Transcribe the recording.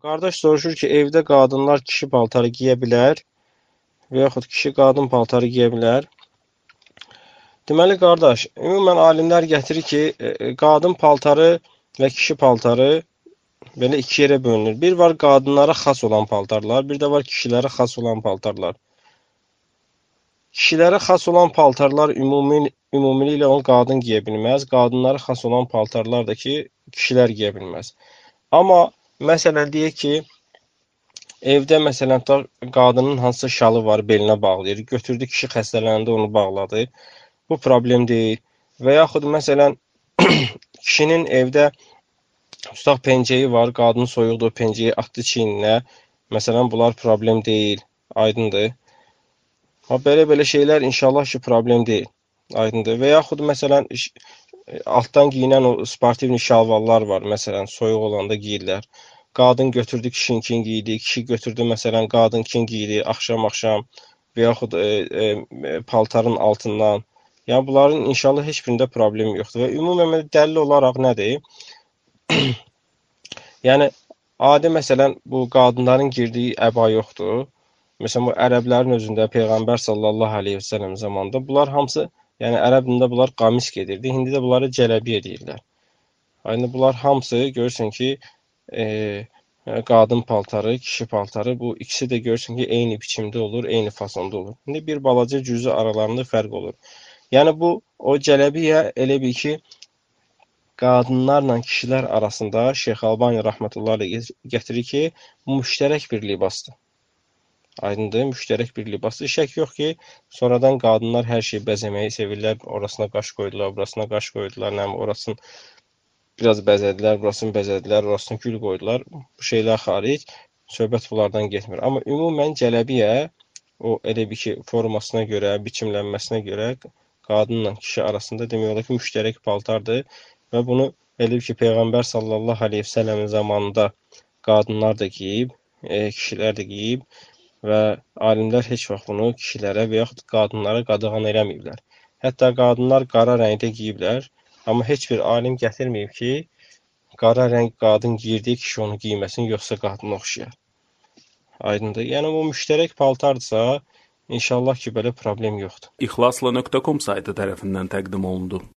Qardaş soruşur ki, evdə qadınlar kişi paltarı giyə bilər və yaxud kişi qadın paltarı giyə bilər. Deməli, qardaş, ümumən alimlər gətirir ki, qadın paltarı və kişi paltarı belə iki yerə bölünür. Bir var qadınlara xas olan paltarlar, bir də var kişilərə xas olan paltarlar. Kişilərə xas olan paltarlar ümumiliklə onu qadın giyə bilməz. Qadınlara xas olan paltarlar da ki, kişilər giyə bilməz. Amma məsələn deyək ki, evdə məsələn qadının hansısa şalı var, belinə bağlayır. Götürdü kişi xəstələndi, onu bağladı. Bu problem deyil. Və yaxud məsələn kişinin evdə tutaq pencəyi var, qadın soyuqdur, pencəyi atdı çiyninə. Məsələn, bunlar problem deyil. Aydındır. Ha, belə şeylər inşallah ki, problem deyil. Aydındır. Və yaxud məsələn altdan giyinən o sportivni şalvarlar var. Məsələn, soyuq olanda geyirlər. Qadın götürdü kişinkini giydi, kişi götürdü məsələn qadınkini giydi axşam-axşam və yaxud paltarın altından. Yəni bunların inşallah heç birində problem yoxdur. Və ümumən dəlil olaraq nədir? Yəni adi məsələn bu qadınların girdiyi əba yoxdur. Məsələn bu ərəblərin özündə Peyğəmbər sallallahu əleyhi və səlləm zamanında bunlar hamısı, yəni ərəb dilində bunlar qamis gedirdi. İndi də bunları cələbiyə deyirlər. Yəni bunlar hamısı görürsən ki, qadın paltarı, kişi paltarı, bu ikisi də görürsən ki, eyni biçimdə olur, eyni fasonda olur. İndi bir balaca cüzü aralarında fərq olur. Yəni bu o cələbiyə elə bil ki, qadınlarla kişilər arasında Şeyx Albani rəhmətullah əleyh gətirir ki, müştərək bir libasdır. Aydındır, müştərək bir libasdır. Şək yox ki, sonradan qadınlar hər şeyi bəzəməyi sevirlər. Orasına qaş qoydular, burasına qaş qoydular, orasını biraz bəzədilər, burasını bəzədilər, orasını gül qoydular. Bu şeylər xaric, söhbət bunlardan getmir. Amma ümumən cələbiyə, o elə bir ki, formasına görə, biçimlənməsinə görə qadınla kişi arasında demək olar ki, müştərək paltardır və bunu elə bir ki, Peyğəmbər sallallahu əleyhi və səlləmin zamanında qadınlar da geyib, kişilər də geyib və alimlər heç vaxt bunu kişilərə və yaxud qadınlara qadağan eləməyiblər. Hətta qadınlar qara rəngdə geyiblər, amma heç bir alim gətirməyib ki, qara rəng qadın giyirdiyi kişi onu giyməsin, yoxsa qadına oxşayar. Aydındır. Yəni bu müştərək paltardırsa, inşallah ki, belə problem yoxdur. İxlasla.com saytı tərəfindən təqdim olundu.